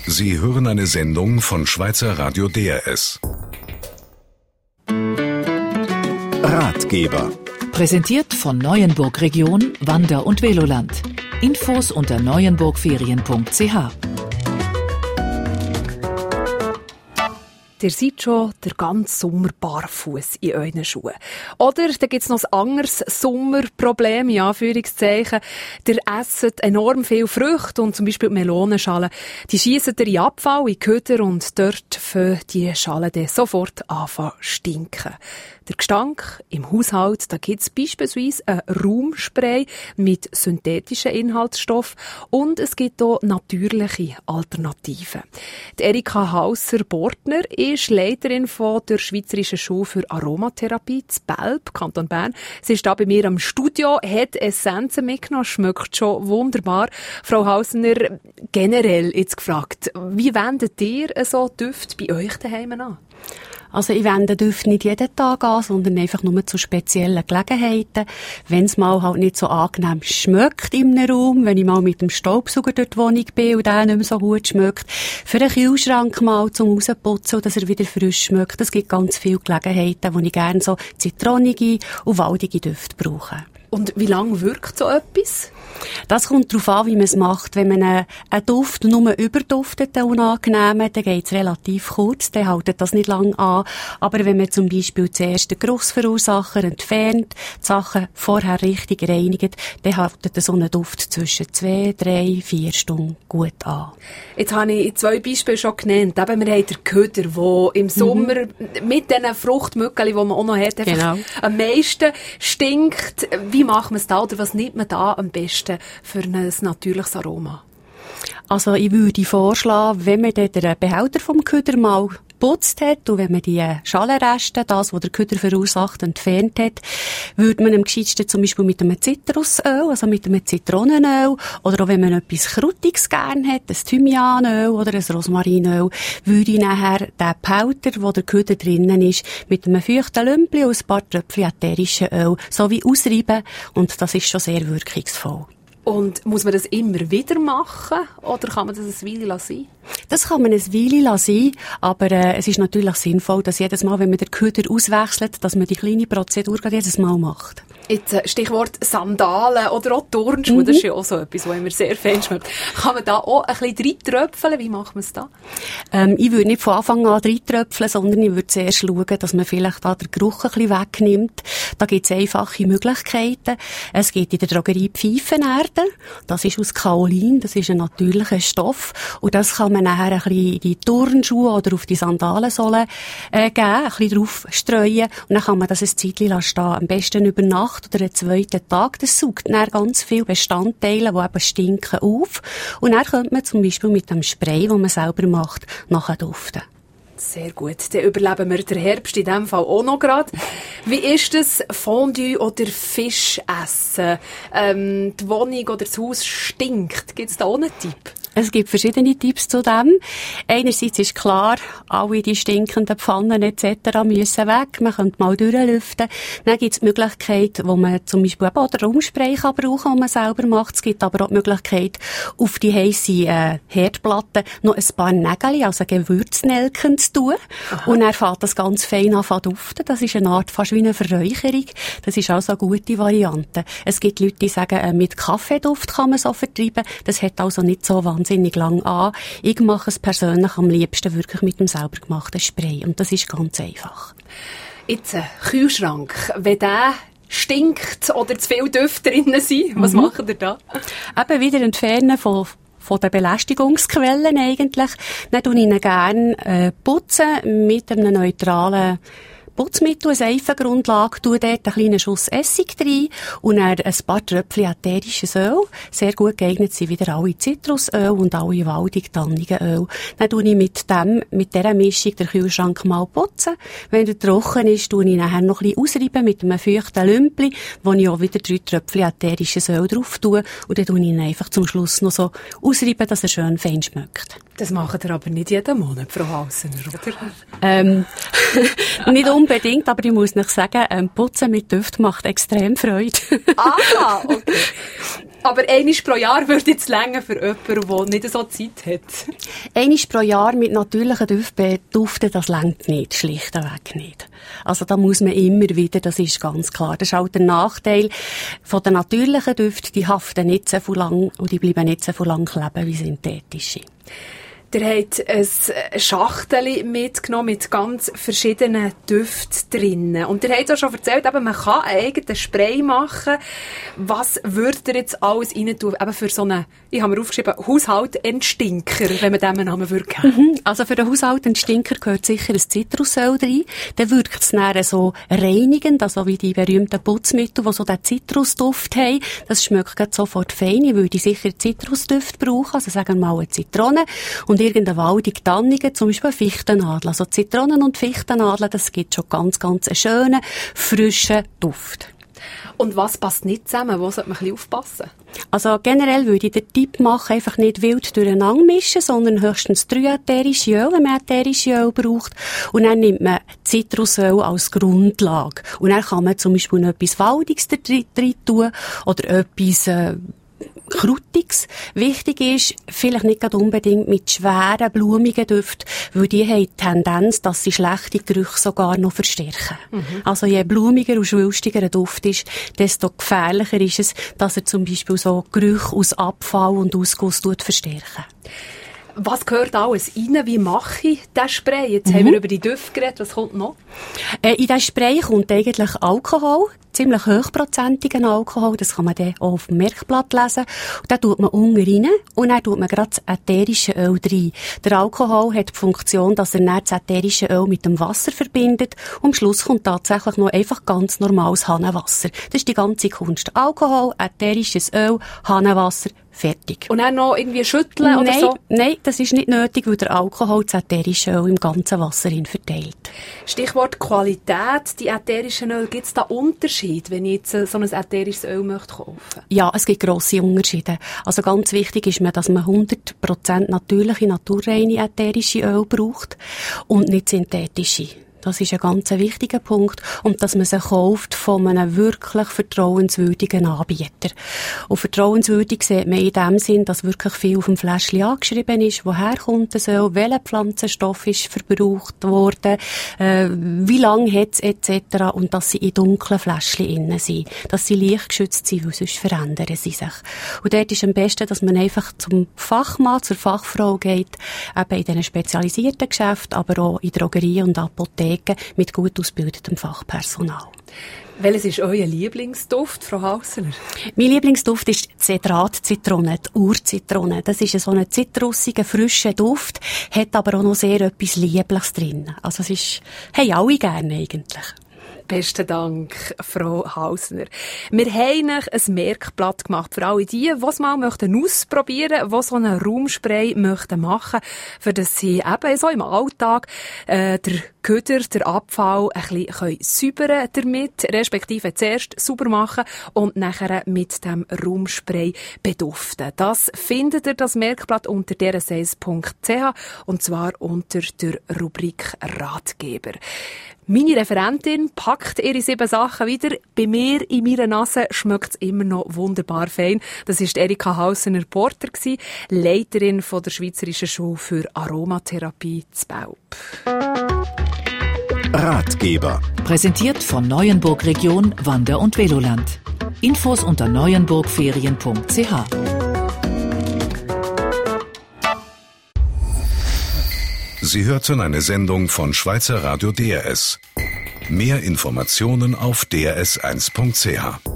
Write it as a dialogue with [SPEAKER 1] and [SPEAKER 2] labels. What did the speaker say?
[SPEAKER 1] Sie hören eine Sendung von Schweizer Radio DRS. Ratgeber.
[SPEAKER 2] Präsentiert von Neuenburg Region, Wander- und Veloland. Infos unter neuenburgferien.ch.
[SPEAKER 3] Ihr seid schon den ganzen Sommer barfuß in euren Schuhen. Oder da gibt's noch ein anderes Sommerproblem, in Anführungszeichen. Ihr esset enorm viel Früchte und zum Beispiel die Melonenschalen. Die schiessen ihr in Abfall, in Köder und dort fangen die Schalen dann sofort anfangen zu stinken. Der Gestank im Haushalt, da gibt's beispielsweise ein Raumspray mit synthetischen Inhaltsstoffen und es gibt auch natürliche Alternativen. Die Erika Hausser-Bortner ist Leiterin von der Schweizerischen Schule für Aromatherapie zu Belp, Kanton Bern. Sie ist da bei mir am Studio, hat Essenzen mitgenommen, schmeckt schon wunderbar. Frau Hausner, generell jetzt gefragt, wie wendet ihr so Düfte bei euch daheim an?
[SPEAKER 4] Also ich wende Düfte nicht jeden Tag an, sondern einfach nur zu speziellen Gelegenheiten. Wenn es mal halt nicht so angenehm schmeckt in einem Raum, wenn ich mal mit dem Staubsauger durch die Wohnung bin und der nicht mehr so gut schmeckt, für einen Kühlschrank mal zum Rausputzen, dass er wieder frisch schmeckt. Es gibt ganz viele Gelegenheiten, wo ich gerne so zitronige und waldige Düfte brauche.
[SPEAKER 3] Und wie lange wirkt so etwas?
[SPEAKER 4] Das kommt darauf an, wie man es macht. Wenn man einen Duft nur überduftet, den unangenehmen, dann geht es relativ kurz, dann hält das nicht lange an. Aber wenn man zum Beispiel zuerst den Geruchsverursacher entfernt, die Sachen vorher richtig reinigt, dann hält so ein Duft zwischen 2, 3, 4 Stunden gut an.
[SPEAKER 3] Jetzt habe ich 2 Beispiele schon genannt. Eben, wir haben den Köder, der im Sommer mit diesen Fruchtmückeli, die man auch noch hat, einfach am meisten stinkt. Wie macht man es da oder was nimmt man da am besten für ein natürliches Aroma?
[SPEAKER 4] Also ich würde vorschlagen, wenn man den Behälter vom Köder mal geputzt hat und wenn man die Schalenreste, das, was der Köder verursacht, entfernt hat, würde man am gescheitsten zum Beispiel mit einem Zitrusöl, also mit einem Zitronenöl, oder auch wenn man etwas Krutiges gern hat, ein Thymianöl oder ein Rosmarinöl, würde ich nachher den Behälter, wo der Köder drinnen ist, mit einem feuchten Lümpli und ein paar Tröpfchen ätherischen Öl so wie ausreiben und das ist schon sehr wirkungsvoll.
[SPEAKER 3] Und muss man das immer wieder machen oder kann man das ein Weile lassen?
[SPEAKER 4] Das kann man ein Weile lassen, aber es ist natürlich sinnvoll, dass jedes Mal, wenn man den Köder auswechselt, dass man die kleine Prozedur jedes Mal macht.
[SPEAKER 3] Jetzt Stichwort Sandalen oder auch Turnschuhe, das ist ja auch so etwas, was immer sehr fein schmeckt. Kann man da auch ein bisschen reintröpfeln? Wie macht man es da?
[SPEAKER 4] Ich würde nicht von Anfang an reintröpfeln, sondern ich würde zuerst schauen, dass man vielleicht da den Geruch ein bisschen wegnimmt. Da gibt es einfache Möglichkeiten. Es gibt in der Drogerie Pfeifenerde. Das ist aus Kaolin, das ist ein natürlicher Stoff. Und das kann man nachher ein bisschen in die Turnschuhe oder auf die Sandalensohle geben, ein bisschen drauf streuen. Und dann kann man das ein Zeitchen stehen. Am besten über Nacht oder einen 2. Tag. Das saugt dann ganz viele Bestandteile, die eben stinken, auf. Und dann könnte man zum Beispiel mit dem Spray, das man selber macht, nachher duften.
[SPEAKER 3] Sehr gut. Dann überleben wir den Herbst in diesem Fall auch noch gerade. Wie ist das Fondue oder Fisch essen? Die Wohnung oder das Haus stinkt. Gibt es da auch einen Tipp?
[SPEAKER 4] Es gibt verschiedene Tipps zu dem. Einerseits ist klar, alle die stinkenden Pfannen etc. müssen weg. Man könnte mal durchlüften. Dann gibt es die Möglichkeit, wo man zum Beispiel auch den Raumspray kann brauchen, den man selber macht. Es gibt aber auch die Möglichkeit, auf die heisse Herdplatte noch ein paar Nägel, also Gewürznelken zu tun. Aha. Und dann fängt das ganz fein an zu duften. Das ist eine Art fast wie eine Verräucherung. Das ist also eine gute Variante. Es gibt Leute, die sagen, mit Kaffeeduft kann man so vertreiben. Das hat also nicht so wahnsinnig lang an. Ich mache es persönlich am liebsten wirklich mit dem selber gemachten Spray. Und das ist ganz einfach.
[SPEAKER 3] Jetzt ein Kühlschrank. Wenn der stinkt oder zu viele Düfte drinnen sind, was macht ihr da?
[SPEAKER 4] Eben wieder entfernen von den Belästigungsquellen eigentlich. Dann tue ich ihn gerne putzen mit einem neutralen Putzmittel, eine Seifengrundlage, tue dort einen kleinen Schuss Essig rein und dann ein paar Tröpfchen ätherisches Öl. Sehr gut geeignet sind wieder alle Zitrusöl und alle waldig-tannigen Öl. Dann tue ich mit dieser Mischung den Kühlschrank mal putzen. Wenn er trocken ist, tue ich nachher noch ein bisschen ausreiben mit einem feuchten Lümpli, wo ich auch wieder 3 Tröpfchen ätherisches Öl drauf tue und dann tue ich ihn einfach zum Schluss noch so ausreiben, dass er schön fein schmeckt.
[SPEAKER 3] Das macht ihr aber nicht jeden Monat, Frau Hausener, oder?
[SPEAKER 4] Nicht unbedingt, aber ich muss nicht sagen, Putzen mit Düften macht extrem Freude.
[SPEAKER 3] Ah, okay. Aber einmal pro Jahr würde jetzt länger für jemanden, der nicht so Zeit hat.
[SPEAKER 4] Einmal pro Jahr mit natürlichen Düften duften, das reicht nicht, schlichtweg nicht. Also da muss man immer wieder, das ist ganz klar. Das ist auch der Nachteil von den natürlichen Düften, die haften nicht so lang und die bleiben nicht so lang kleben wie synthetische.
[SPEAKER 3] Ihr habt ein Schachtel mitgenommen mit ganz verschiedenen Düften drinnen. Und ihr habt auch schon erzählt, eben, man kann einen eigenen Spray machen. Was würdet ihr jetzt alles rein tun? Eben für so einen, ich habe mir aufgeschrieben, Haushaltenstinker, wenn man dem einen Namen würde geben.
[SPEAKER 4] Also für den Haushaltenstinker gehört sicher ein Zitrusöl rein. Dann wirkt es dann so reinigend, also wie die berühmten Putzmittel, die so den Zitrusduft haben. Das schmeckt sofort fein. Ich würde sicher Zitrusduft brauchen, also sagen wir mal eine Zitrone. Und irgendeine waldige Tannige, zum Beispiel eine Fichtennadel. Also Zitronen- und Fichtennadel, das gibt schon ganz einen schönen, frischen Duft.
[SPEAKER 3] Und was passt nicht zusammen? Wo sollte man ein bisschen aufpassen?
[SPEAKER 4] Also generell würde ich den Tipp machen, einfach nicht wild durcheinander mischen, sondern höchstens 3 ätherische Öl, wenn man ätherische Öl braucht. Und dann nimmt man Zitrusöl als Grundlage. Und dann kann man zum Beispiel noch etwas Waldiges drin tun oder etwas Krutiges. Wichtig ist, vielleicht nicht gerade unbedingt mit schweren, blumigen Düften, weil die haben die Tendenz, dass sie schlechte Gerüche sogar noch verstärken. Also je blumiger und schwülstiger ein Duft ist, desto gefährlicher ist es, dass er zum Beispiel so Gerüche aus Abfall und Ausguss verstärken.
[SPEAKER 3] Was gehört alles rein? Wie mache ich den Spray? Jetzt haben wir über die Düfte geredet. Was kommt noch?
[SPEAKER 4] In diesen Spray kommt eigentlich Alkohol, ziemlich hochprozentigen Alkohol. Das kann man dann auch auf dem Merkblatt lesen. Und dann tut man unten rein und dann tut man gerade das ätherische Öl rein. Der Alkohol hat die Funktion, dass er dann das ätherische Öl mit dem Wasser verbindet. Und am Schluss kommt tatsächlich noch einfach ganz normales Hahnenwasser. Das ist die ganze Kunst. Alkohol, ätherisches Öl, Hahnenwasser, fertig.
[SPEAKER 3] Und dann noch irgendwie schütteln oder so?
[SPEAKER 4] Nein, das ist nicht nötig, weil der Alkohol das ätherische Öl im ganzen Wasser verteilt.
[SPEAKER 3] Stichwort Qualität, die ätherischen Öl, gibt es da Unterschied, wenn ich jetzt so ein ätherisches Öl möchte kaufen?
[SPEAKER 4] Ja, es gibt grosse Unterschiede. Also ganz wichtig ist mir, dass man 100% natürliche, naturreine ätherische Öl braucht und nicht synthetische. Das ist ein ganz wichtiger Punkt. Und dass man sie kauft von einem wirklich vertrauenswürdigen Anbieter. Und vertrauenswürdig sieht man in dem Sinn, dass wirklich viel auf dem Fläschchen angeschrieben ist, woher kommt es, welcher Pflanzenstoff ist verbraucht worden, wie lange hat es etc. Und dass sie in dunklen Fläschchen innen sind. Dass sie lichtgeschützt sind, weil sonst verändern sie sich. Und dort ist am besten, dass man einfach zum Fachmann, zur Fachfrau geht, eben in diesen spezialisierten Geschäften, aber auch in Drogerien und Apotheken, mit gut ausgebildetem Fachpersonal.
[SPEAKER 3] Welches ist euer Lieblingsduft, Frau Hausener?
[SPEAKER 4] Mein Lieblingsduft ist die Zedrat-Zitrone, die Urzitrone. Das ist so ein zitrussiger, frischer Duft, hat aber auch noch sehr etwas Liebliches drin. Also es ist, haben alle gerne eigentlich.
[SPEAKER 3] Besten Dank, Frau Hausener. Wir haben ein Merkblatt gemacht für alle die es mal ausprobieren möchten, die so einen Raumspray machen möchten, für das sie eben so im Alltag der Köder, der Abfall ein bisschen säubern damit, respektive zuerst sauber machen und nachher mit dem Raumspray beduften. Das findet ihr, das Merkblatt, unter drsace.ch und zwar unter der Rubrik Ratgeber. Meine Referentin packt ihre 7 Sachen wieder. Bei mir in meiner Nase schmeckt es immer noch wunderbar fein. Das war Erika Hausener-Porter, Leiterin von der Schweizerischen Schule für Aromatherapie zu Belp.
[SPEAKER 1] Ratgeber.
[SPEAKER 2] Präsentiert von Neuenburg Region Wander- und Veloland. Infos unter neuenburgferien.ch.
[SPEAKER 1] Sie hörten eine Sendung von Schweizer Radio DRS. Mehr Informationen auf drs1.ch.